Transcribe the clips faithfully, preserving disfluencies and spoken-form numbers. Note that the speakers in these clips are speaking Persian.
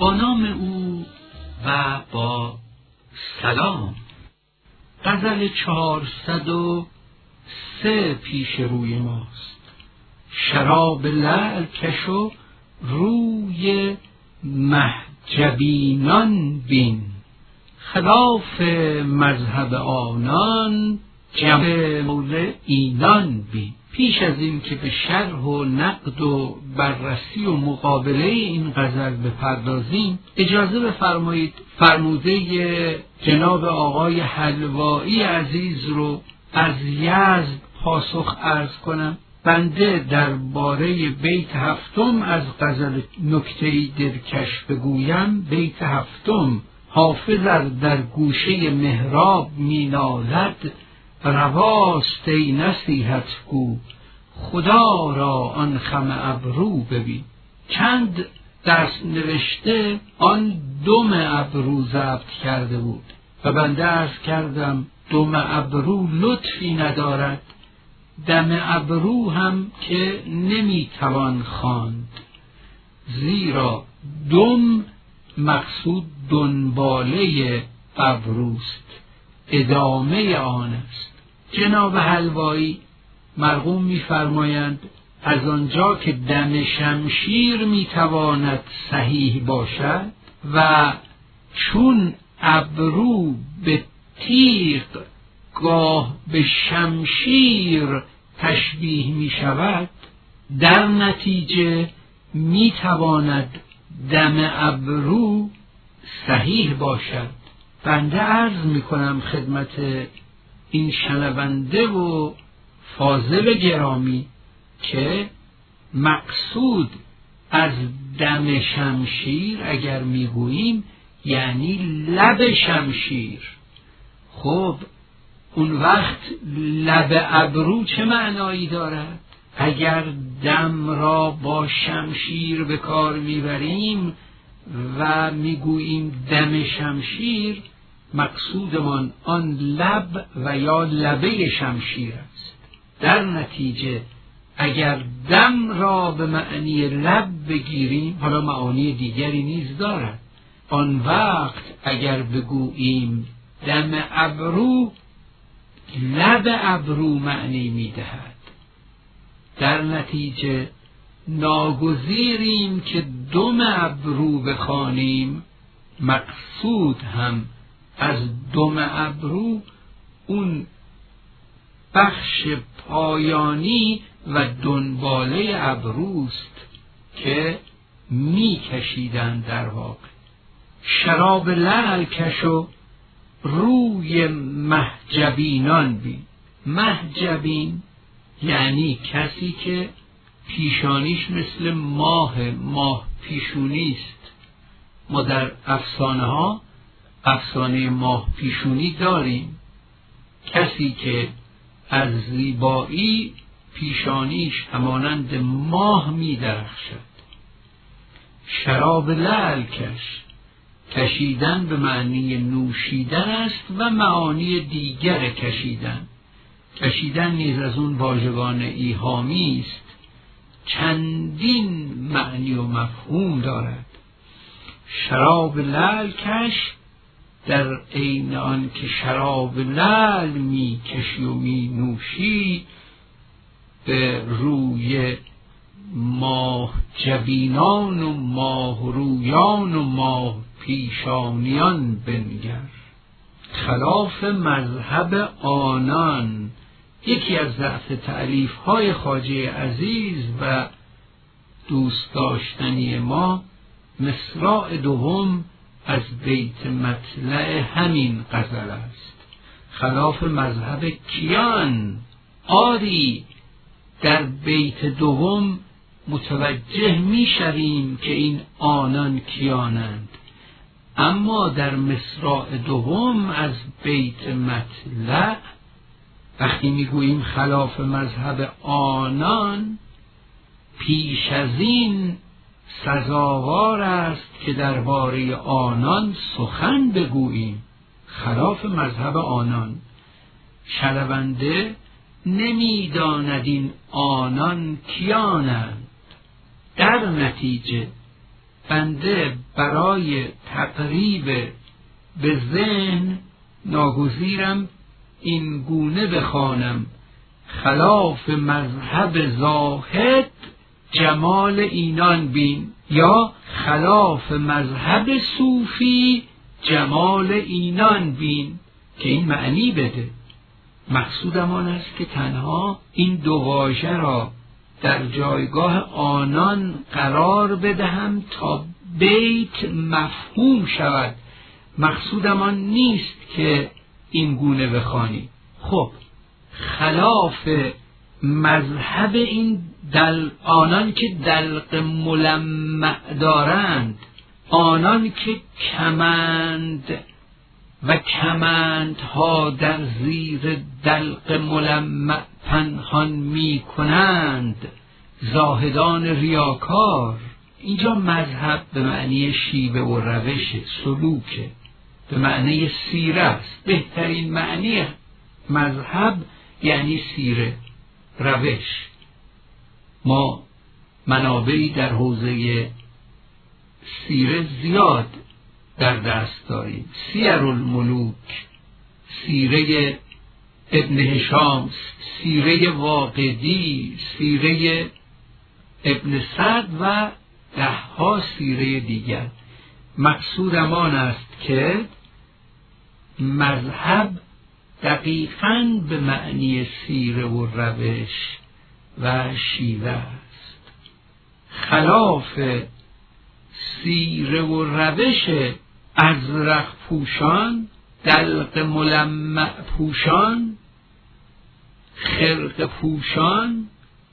با نام او و با سلام. غزل چهارصد و سه پیش روی ماست. شراب لعل کش و روی مهجبینان بین، خلاف مذهب آنان جمع مول اینان بین. پیش از این که به شرح و نقد و بررسی و مقابله این غزل بپردازیم، اجازه بفرمایید فرموده جناب آقای حلوایی عزیز رو از یزد پاسخ عرض کنم. بنده درباره بیت هفتم از غزل نکته‌ای دلکش بگویم. بیت هفتم: حافظ در گوشه محراب می نالد، رواست ای نصیحت گو خدا را آن خم ابرو ببین. چند دست نوشته آن دم ابرو ضبط کرده بود و بنده عرض کردم دم ابرو لطفی ندارد، دم ابرو هم که نمیتوان خواند، زیرا دم مقصود دنباله ابروست، ادامه آن است. جناب حلوایی مرحوم می‌فرمایند از آنجا که دم شمشیر میتواند صحیح باشد و چون ابرو به تیغ گاه به شمشیر تشبیه می شود، در نتیجه می تواند دم ابرو صحیح باشد. بنده عرض می کنم خدمت این شنونده و فاضل گرامی که مقصود از دم شمشیر اگر می گوییم یعنی لب شمشیر. خب اون وقت لب ابرو چه معنایی دارد؟ اگر دم را با شمشیر به کار میبریم و میگوییم دم شمشیر، مقصودمان آن لب و یا لبه شمشیر است. در نتیجه اگر دم را به معنی لب بگیریم، حالا معانی دیگری نیز دارد، آن وقت اگر بگوییم دم ابرو، لب ابرو معنی میدهد. در نتیجه ناگزیریم که دم ابرو بخوانیم، مقصود هم از دم ابرو اون بخش پایانی و دنباله ابروست که میکشیدن. در واقع شراب لعل کش و روی مهجبینان بین. مهجبین یعنی کسی که پیشانیش مثل ماه ماه پیشونی است. ما در افسانه ها افسانه ماه پیشونی داریم. کسی که از زیبایی پیشانیش همانند ماه می درخشد. شراب لعل کش، کشیدن به معنی نوشیدن است و معانی دیگر کشیدن. کشیدن نیز از اون واژگان ایهامی است، چندین معنی و مفهوم دارد. شراب لعل کش در عین آن که شراب لعل می کشی و می نوشی، به روی ماه جبینان و ماه رویان و ماه پیشانیان بنگر. خلاف مذهب آنان یکی از ضعف تألیف های خواجه عزیز و دوست داشتنی ما، مصرع دوم از بیت مطلع همین غزل است. خلاف مذهب کیان؟ آری در بیت دوم متوجه می شویم که این آنان کیانند، اما در مصرع دوم از بیت مطلع وقتی می گوییم خلاف مذهب آنان، پیش از این سزاوار است که درباره آنان سخن بگوییم. خلاف مذهب آنان، شنونده نمیداند این آنان کیانند. در نتیجه بنده برای تقریب به ذهن ناگزیرم این گونه بخوانم: خلاف مذهب زاهد جمال اینان بین، یا خلاف مذهب صوفی جمال اینان بین، که این معنی بده. مقصودم آن است که تنها این دو واژه را در جایگاه آنان قرار بدهم تا بیت مفهوم شود. مقصودم آن نیست که این گونه بخوانی. خب خلاف مذهب این دل آنان که دلق ملمع دارند، آنان که کمند و کمندها در زیر دلق ملمع پنهان می کنند، زاهدان ریاکار. اینجا مذهب به معنی شیوه و روش سلوکه، به معنی سیره است. بهترین معنی مذهب یعنی سیره، روش. ما منابعی در حوزه سیره زیاد در دست داریم. سیر الملوک، سیره ابن هشام، سیره واقدی، سیره ابن سعد و دهها سیره دیگر. مقصودم آن است که مذهب دقیقاً به معنی سیره و روش و شیوه است. خلاف سیره و روش ازرق پوشان، دلق ملمع پوشان، خرق پوشان،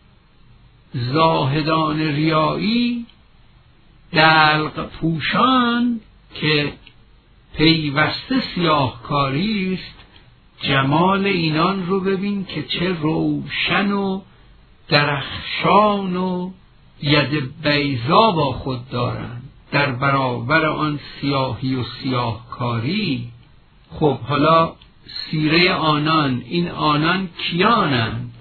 زاهدان ریایی، دلق پوشان که پیوسته سیاهکاری است، جمال اینان رو ببین که چه روشن و درخشان و ید بیضا با خود دارند در برابر آن سیاهی و سیاهکاری. خب حالا سیره آنان، این آنان کیانند؟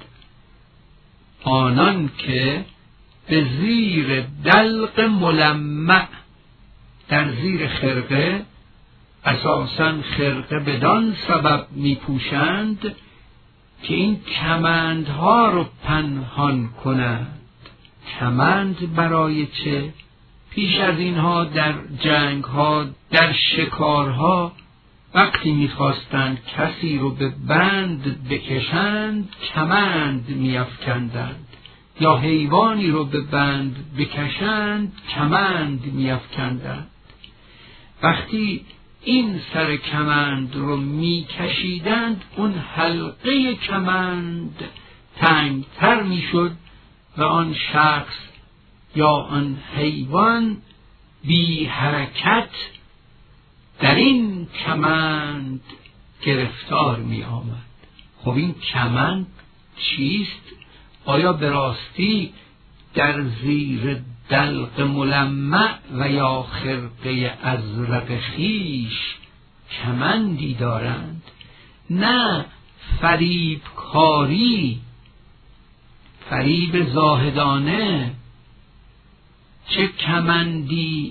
آنان که به زیر دلق ملمع، در زیر خرقه، اساساً خرقه بدان سبب می پوشند که این کمندها رو پنهان کنند. کمند برای چه؟ پیش از اینها در جنگها، در شکارها، وقتی می‌خواستند کسی رو به بند بکشند کمند می‌افکندند، یا حیوانی رو به بند بکشند کمند می‌افکندند. وقتی این سر کمند رو می‌کشیدند، اون حلقه کمند تنگتر می‌شد و آن شخص یا آن حیوان بی حرکت در این کمند گرفتار می آمد. خب این کمند چیست؟ آیا به راستی در زیر دلق ملمع و یا خرقه ازرق خیش کمندی دارند؟ نه، فریب کاری، فریب زاهدانه. چه کمندی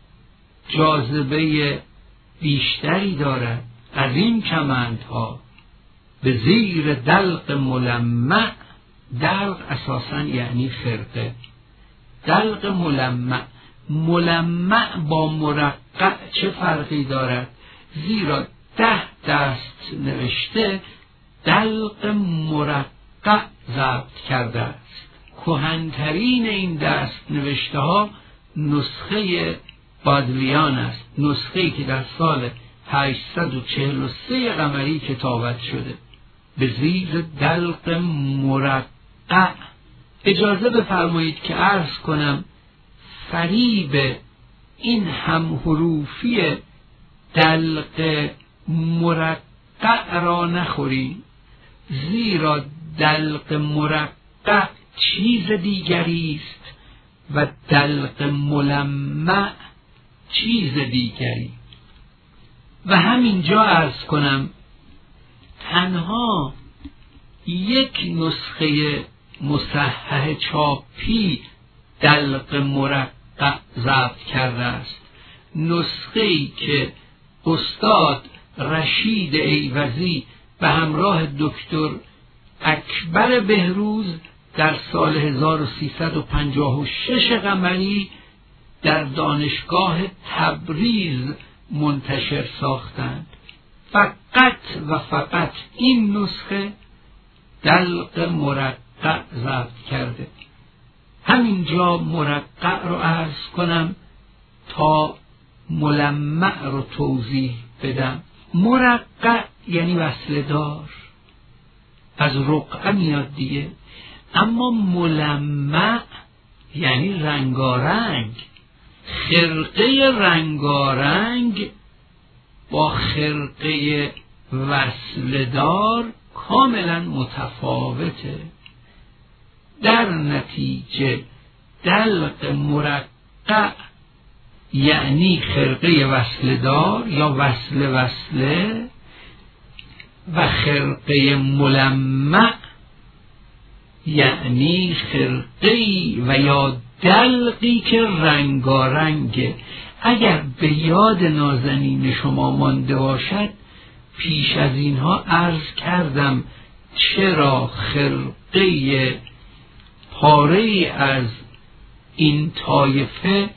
جاذبه بیشتری دارد از این کمندها. به زیر دلق ملمع، دلق اساساً یعنی خرقه، دلق ملمع. ملمع با مرقع چه فرقی دارد؟ زیرا ده دست نوشته دلق مرقع ضبط کرده است. کهن‌ترین این دست نوشته ها نسخه بادلیان است، نسخه‌ای که در سال هشتصد و چهل و سه قمری کتابت شده. به زیر دلق مرقع. اجازه بفرمایید که عرض کنم فریب این هم حروفی دلق مرقع را نخوریم، زیرا دلق مرقع چیز دیگری است و دلق ملمع چیز دیگری. و همینجا عرض کنم تنها یک نسخه مصحح چاپی دلق مرقع مرقع ضبط کرده است. نسخه‌ای که استاد رشید ایوزی به همراه دکتر اکبر بهروز در سال هزار و سیصد و پنجاه و شش قمری در دانشگاه تبریز منتشر ساختند. فقط و فقط این نسخه دلق مرقع ضبط کرده. همینجا مرقع رو عرض کنم تا ملمع رو توضیح بدم. مرقع یعنی وصله دار، از رقعه میاد دیگه. اما ملمع یعنی رنگارنگ. خرقه رنگارنگ با خرقه وصله دار کاملا متفاوته. در نتیجه دلق مرقع یعنی خرقه وصله دار یا وصله وصله، و خرقه ملمع یعنی خرقه‌ای و یا دلقی که رنگارنگه. اگر به یاد نازنین شما مانده باشد، پیش از اینها عرض کردم چرا خرقه پاره از این طایفه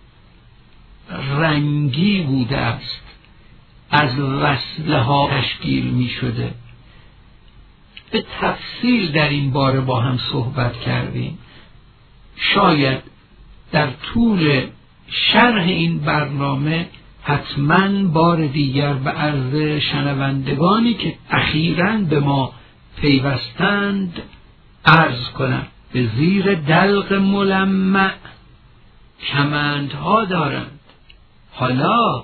رنگی بوده است، از وصله ها تشکیل می شده. به تفصیل در این باره با هم صحبت کردیم. شاید در طول شرح این برنامه حتما بار دیگر به عرض شنوندگانی که اخیراً به ما پیوستند عرض کنم. به زیر دلق ملمع کمندها دارند. حالا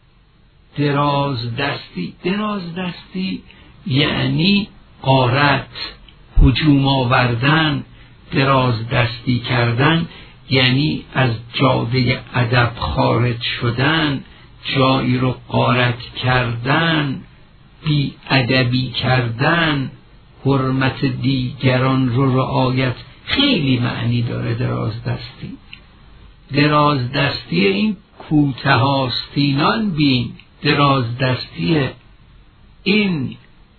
دراز دستی، دراز دستی یعنی غارت، هجوم آوردن. دراز دستی کردن یعنی از جاده ادب خارج شدن، جایی رو غارت کردن، بی ادبی کردن، حرمت دیگران رو رعایت. خیلی معنی داره دراز دستی. دراز دستی این کوته آستینان بین، دراز دستی این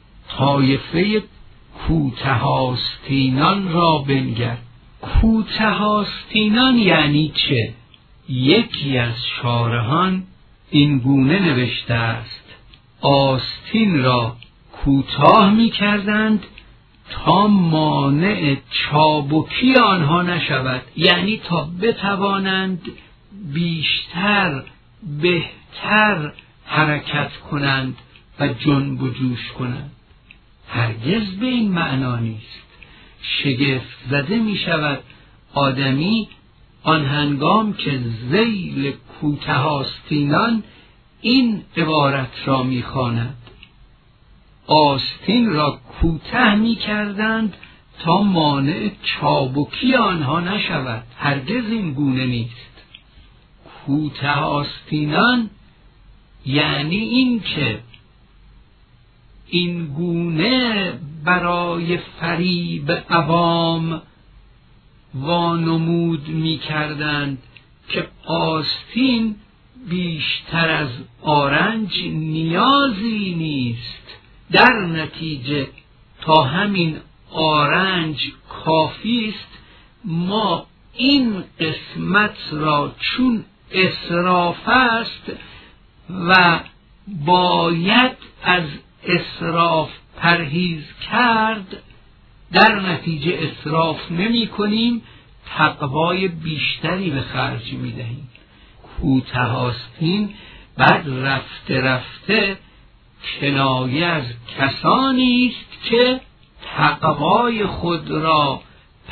طایفه کوته آستینان را بنگر. کوته آستینان یعنی چه؟ یکی از شارحان این گونه نوشته است: آستین را کوتاه می کردند تا مانع چابکی آنها نشود، یعنی تا بتوانند بیشتر بهتر حرکت کنند و جنب و جوش کنند. هرگز به این معنا نیست. شگفت زده می شود آدمی آن هنگام که ذیل کوته آستینان این عبارت را می خواند: آستین را کوته می کردند تا مانع چابکی آنها نشود. هرگز این گونه نیست. کوته آستینان یعنی این که این گونه برای فریب عوام وانمود می کردند که آستین بیشتر از آرنج نیازی نیست. در نتیجه تا همین آرنج کافی است. ما این قسمت را چون اسراف است و باید از اسراف پرهیز کرد، در نتیجه اسراف نمی کنیم، تقوای بیشتری به خرج می دهیم. کوته آستین بعد رفته رفته کنایه از کسانی است که تقوای خود را،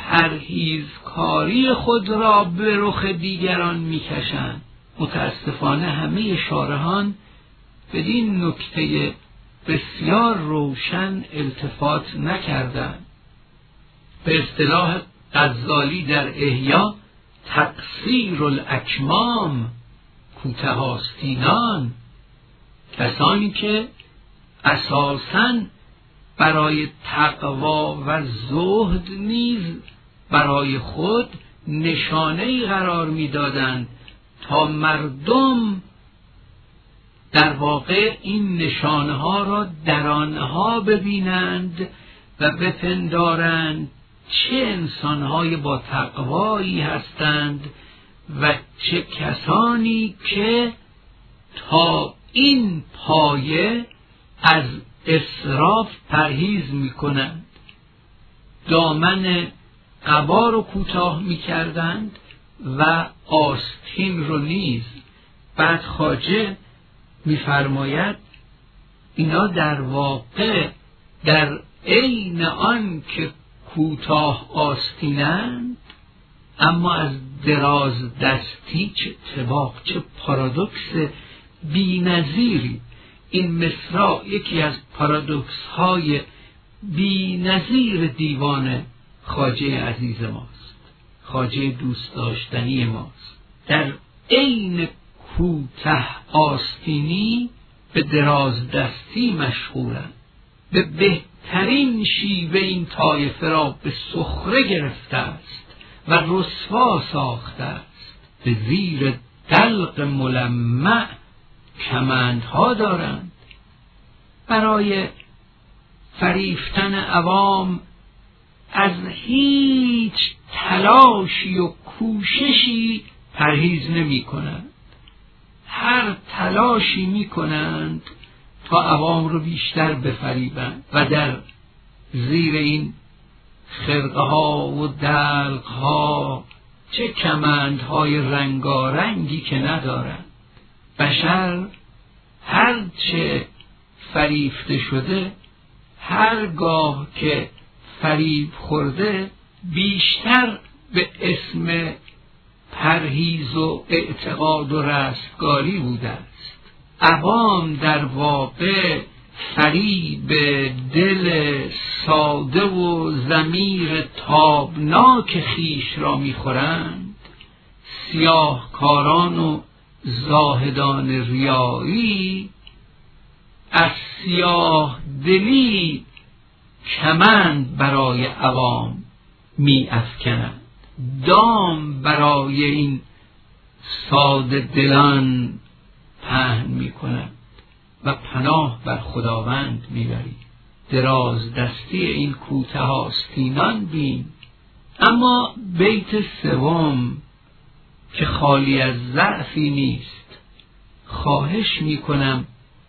پرهیزکاری خود را به رخ دیگران می کشند. متاسفانه همه شارحان بدین نکته بسیار روشن التفات نکردند. به اصطلاح غزالی در احیا، تقصیر الاکمام، کوته آستینان، کسانی که اساساً برای تقوا و زهد نیز برای خود نشانه‌ای قرار می‌دادند تا مردم در واقع این نشانه ها را در آنها ببینند و بپندارند چه انسان‌های با تقوایی هستند و چه کسانی که تا این پایه از اسراف پرهیز می‌کنند. دامن قبا رو کوتاه می‌کردند و آستین رو نیز. بعد خواجه می‌فرماید اینا در واقع در عین آن که کوتاه آستینند اما از دراز دستی، چه اتفاق، چه پارادوکس بی‌نظیری. این مصرع یکی از پارادوکس های بی‌نظیر دیوان خواجه عزیز ماست، خواجه دوست داشتنی ماست. در عین کوته آستینی به دراز دستی مشغولند. به بهترین شیوه این طایفه را به سخره گرفته است و رسوا ساخته است. به زیر دلق ملمع کمندها دارند. برای فریفتن عوام از هیچ تلاشی و کوششی پرهیز نمی کنند. هر تلاشی می کنند تا عوام رو بیشتر بفریبند و در زیر این خرقه ها و دلق ها چه کمندهای رنگارنگی که ندارند. بشر هرچه فریفته شده، هرگاه که فریب خورده، بیشتر به اسم پرهیز و اعتقاد و رستگاری بوده است. عوام در واقع فریب دل ساده و ضمیر تابناک خیش را می‌خورند. سیاهکاران و زاهدان ریایی از سیاه دلی کمند برای عوام می افکنند، دام برای این ساده دلان پهن می کنند و پناه بر خداوند می برید. دراز دستی این کوته آستینان بین. اما بیت سوم که خالی از ضعفی نیست، خواهش می کنم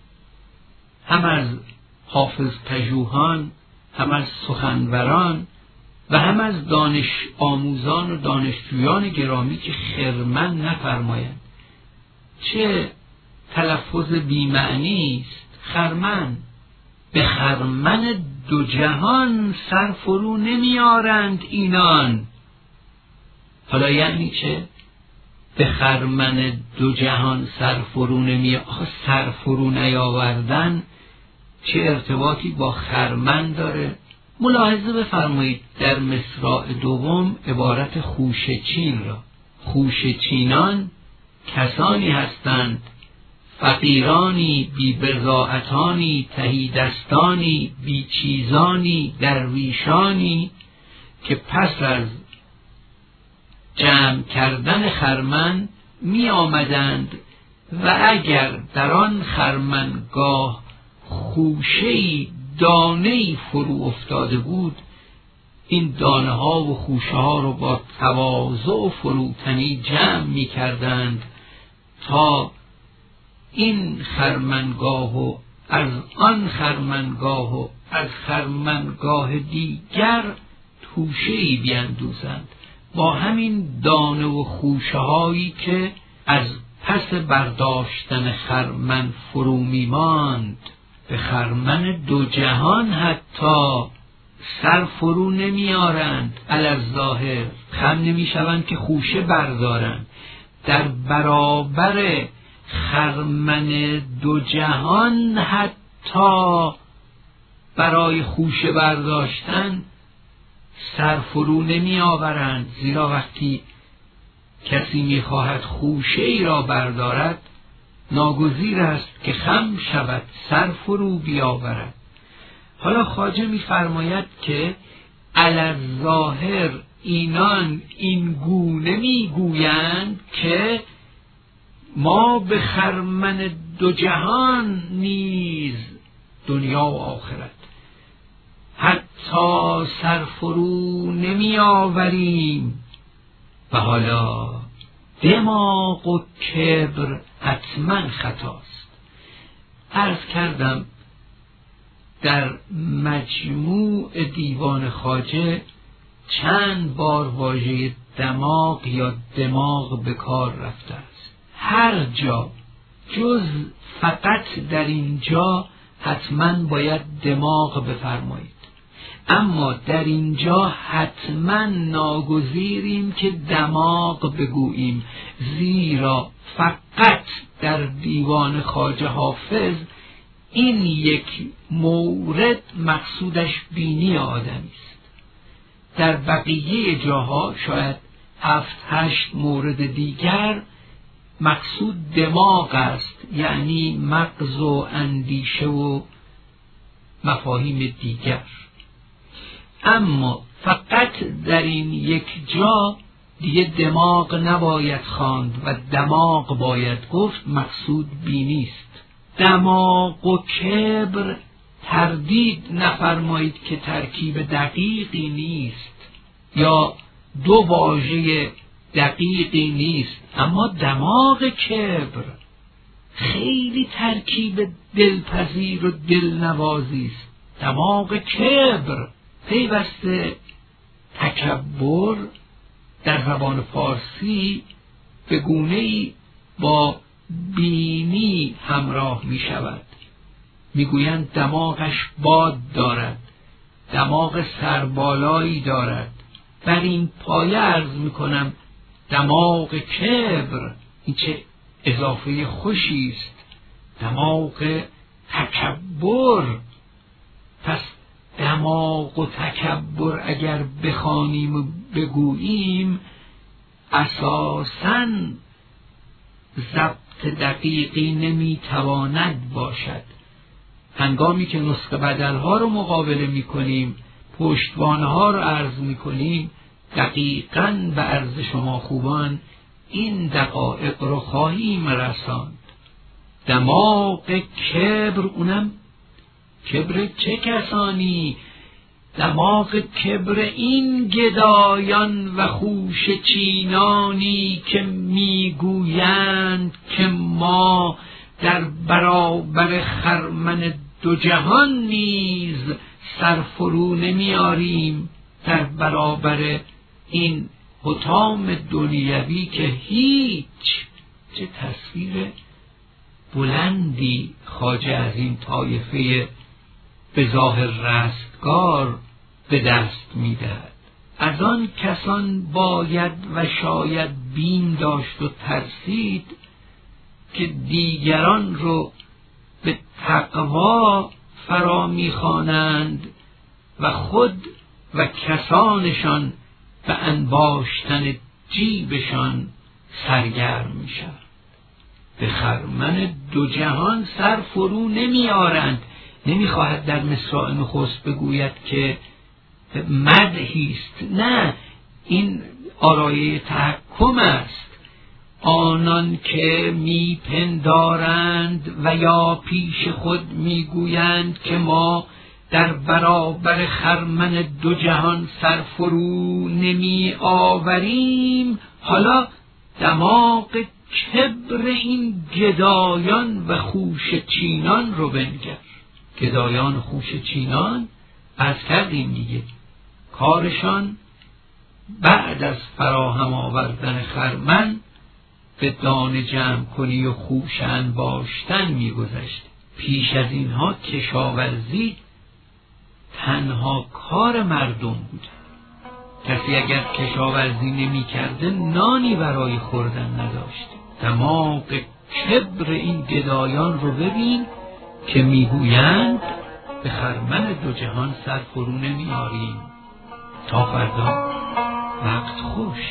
هم از حافظ پژوهان، هم از سخنوران و هم از دانش آموزان و دانشجویان گرامی که خرمن نفرمایند. چه تلفظ بی‌معنی است. خرمن. به خرمن دو جهان سر فرو نمیارند اینان. حالا یعنی چه؟ به خرمن دو جهان سر فرو نمی آخه سر فرو نیاوردن چه ارتباطی با خرمن داره؟ ملاحظه بفرمایید در مصرع دوم عبارت خوشه‌چین را. خوشه‌چینان کسانی هستند، فقیرانی، بی بضاعتانی، تهیدستانی، بی چیزانی، درویشانی که پس از جمع کردن خرمن می آمدند و اگر در آن خرمنگاه خوشه‌ای دانه‌ای فرو افتاده بود، این دانه ها و خوشه ها رو با تواضع و فروتنی جمع می کردند تا این خرمنگاه و از آن خرمنگاه و از خرمنگاه دیگر توشه‌ای بیندوزند. با همین دانه و خوشه هایی که از پس برداشتن خرمن فرو می ماند، به خرمن دو جهان حتی سر فرو نمی آرند. الظاهر خم نمی شوند که خوشه بردارند. در برابر خرمن دو جهان حتی برای خوشه برداشتن سر فرو نمی آورند. زیرا وقتی کسی می خواهد خوشه ای را بردارد، ناگزیر است که خم شود، سر فرو بیاورد. حالا خواجه می فرماید که الظاهر اینان این گونه میگویند که ما به خرمن دو جهان نیز دنیا و آخرت حتی سرفرو نمی آوریم و حالا دماغ و کبر حتما خطاست. عرض کردم در مجموع دیوان خواجه چند بار واژه دماغ یا دماغ به کار رفته است. هر جا جز فقط در اینجا حتما باید دماغ بفرمایید، اما در اینجا حتما ناگزیریم که دماغ بگوییم، زیرا فقط در دیوان خواجه حافظ این یک مورد مقصودش بینی آدمی است. در بقیه جاها شاید هفت هشت مورد دیگر مقصود دماغ است، یعنی مغز و اندیشه و مفاهیم دیگر، اما فقط در این یک جا دیگه دماغ نباید خواند و دماغ باید گفت، مقصود بینی است. دماغ و کبر تردید نفرمایید که ترکیب دقیقی نیست یا دو واژه دقیقی نیست، اما دماغ کبر خیلی ترکیب دلپذیر و دلنوازی است. دماغ کبر پیوسته تکبر در زبان فارسی به گونه‌ای با بینی همراه می شود. می گویند دماغش باد دارد، دماغ سربالایی دارد. بر این پایه عرض می کنم دماغ کبر این چه اضافه خوشی است. دماغ تکبر، پس دماغ و تکبر اگر بخوانیم و بگوییم اساساً ضبط دقیقی نمیتواند باشد. هنگامی که نسخه بدلها رو مقابله میکنیم، پشتوانه ها رو عرض میکنیم، دقیقاً به عرض شما خوبان این دقایق رو خواهیم رساند. دماغ کبر، اونم کبر چه کسانی؟ دماغ کبر این گدایان و خوش چینانی که میگویند که ما در برابر خرمن دو جهان نیز سرفرو نمیاریم، در برابر این حطام دنیوی که هیچ. چه تصویر بلندی خواجه از این طایفه به ظاهر رستگار به دست می‌دهد. از آن کسان باید و شاید بیم داشت و ترسید که دیگران رو به تقوا فرا می‌خوانند و خود و کسانشان به انباشتن جیبشان سرگرم میشن. به خرمن دو جهان سر فرو نمیارند. نمیخواهد در مصرع نخست بگوید که مدحی است، نه، این آرایه تحکم است. آنان که میپندارند و یا پیش خود میگویند که ما در برابر خرمن دو جهان سرفرو نمی آوریم، حالا دماغ کبر این گدایان و خوش چینان رو بنگر. گدایان خوش چینان از کردیم دیگه، کارشان بعد از فراهم آوردن خرمن به دانه جمع کنی و خوش انباشتن میگذشت. پیش از اینها کشاورزی تنها کار مردم بود. کسی اگر کشاورزی نمی کرده نانی برای خوردن نداشت. دماغ کبر این گدایان رو ببین که میگویند به خرمن دو جهان سر فرو نمیاریم. تا فردا، وقت خوش.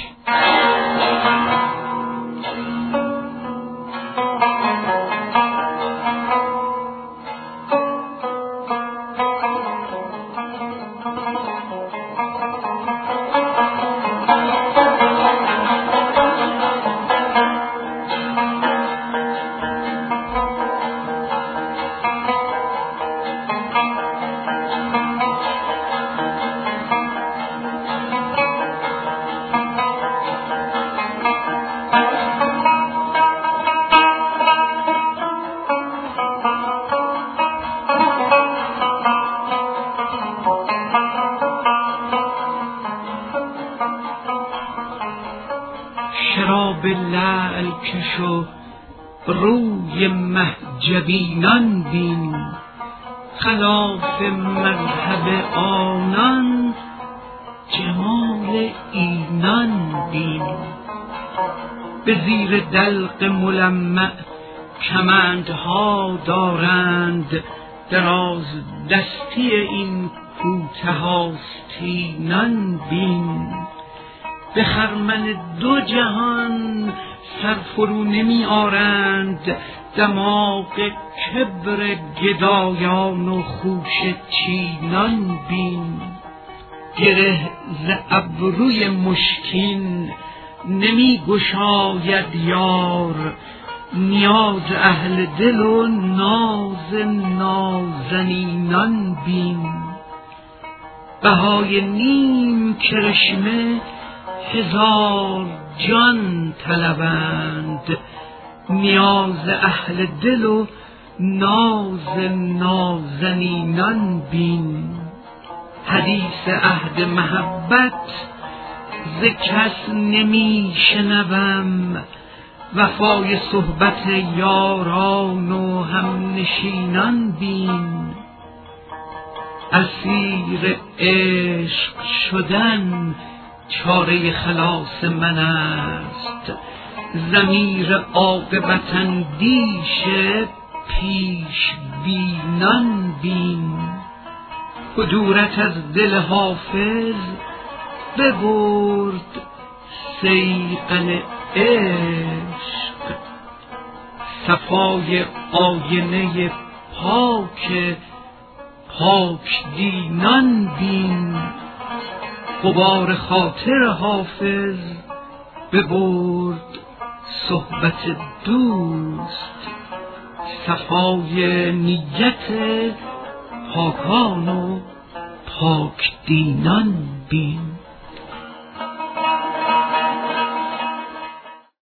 شو روی مهجبینان بین، خلاف مذهب آنان جمال اینان بین. به زیر دلق ملمع کمندها دارند، دراز دستی این کوته آستینان بین. به خرمن دو جهان سرفرو نمی آرند، دماغ کبر گدایان و خوش چینان بین. گره ز ابروی مشکین نمی گشاید یار، نیاز اهل دل و ناز نازنینان بین. بهای نیم کرشمه هزار جان طلبند، نیاز اهل دل و ناز نازنینان بین. حدیث عهد محبت ز کس نمی شنوم، وفای صحبت یاران و همنشینان بین. اسیر عشق شدن چاره خلاص من است، ضمیر عاقبت اندیش پیش بینان بین. کدورت از دل حافظ ببرد صیقل عشق، صفای آینه پاک پاک دینان بین. غبار خاطر حافظ ببرد صحبت دوست، صفای نیت پاکان و پاک دینان بین.